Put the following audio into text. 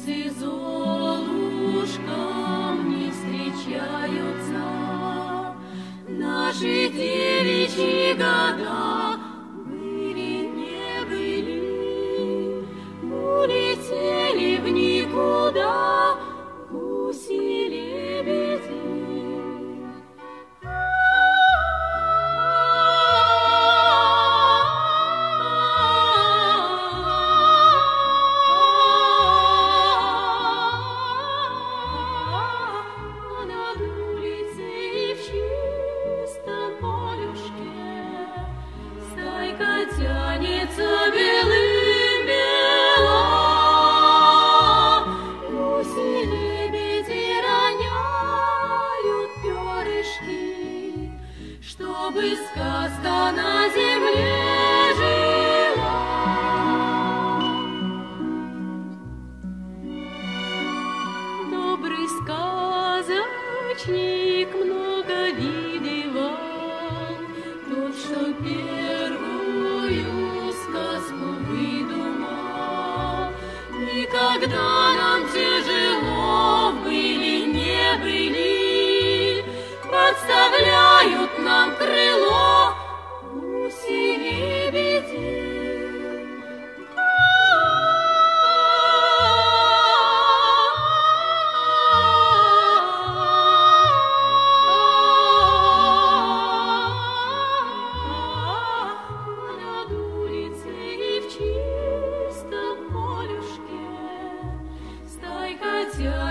птицы золушкам не встречаются. Наши девичьи года были, не были, улетели в никуда, гуси лебеди. Над улицей в чистом полюшке стайка тянется белым-бела. Гуси-лебеди роняют перышки, чтобы сказка на земле жила. Добрый сказочник много видывал, тот, что первую сказку выдумал. Никогда нам тяжело были, не были, подставляют нам крыло гуси-лебеди. Над улицей в чистом полюшке стайка тянется